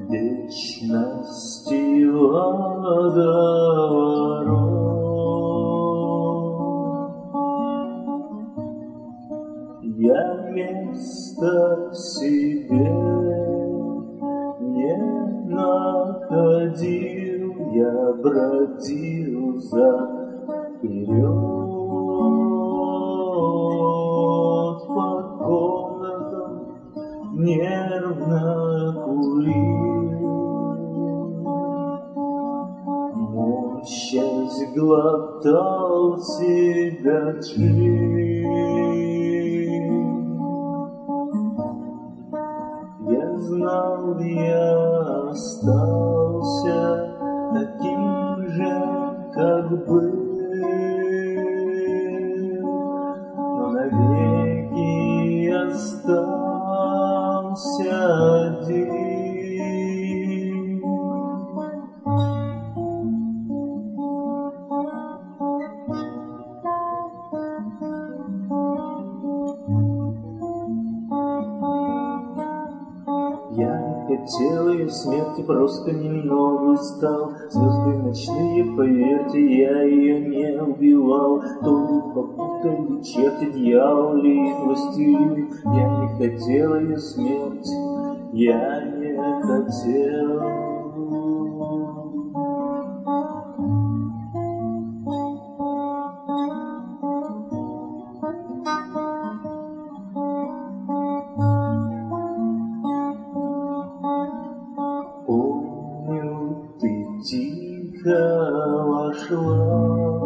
вечности водоворот. Я места себе не находил, я бродил вперед по комнатам, нервно курил, мучаясь, глотал себя жизнь. Я знал, я остался таким же, как был, но навеки остался один. Я не хотел ее смерти, просто немного устал. Звезды ночные, поверьте, я ее не убивал. То ли попутали черти, дьявол и властелин. Я не хотел ее смерти, я не хотел. Помню, ты тихо вошла,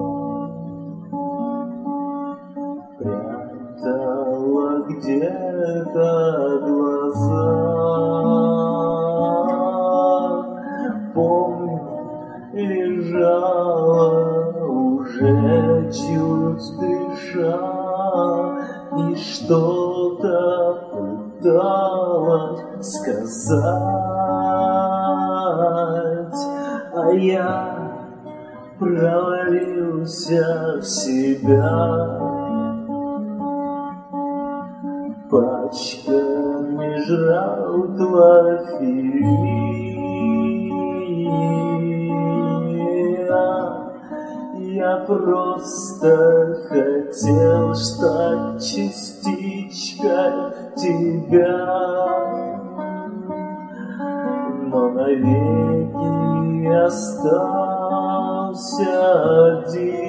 прятала где-то глаза. Помню, лежала уже чуть дыша и что-то пыталась сказать, а я провалился в себя. Пачками жрал клофелин. Я просто хотел стать частичкой тебя, но навеки остался один.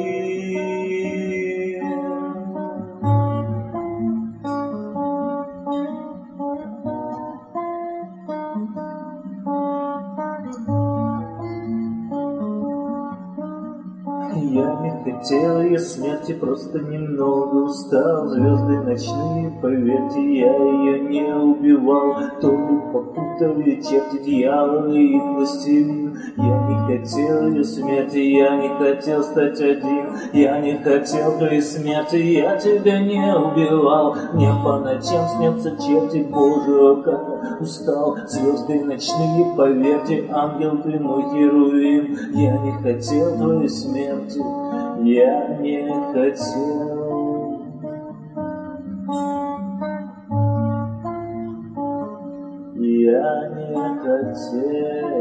Я не хотел ее смерти, просто немного устал. Звезды ночные, поверьте, я ее не убивал. То ли попутали черти, дьяволы и властелин. Я не хотел ее смерти, я не хотел стать один. Я не хотел твоей смерти, я тебя не убивал. Мне по ночам снятся черти, боже, как я устал. Звезды ночные, поверьте, ангел ты мой херувим. Я не хотел твоей смерти, я не хотел. Я не хотел.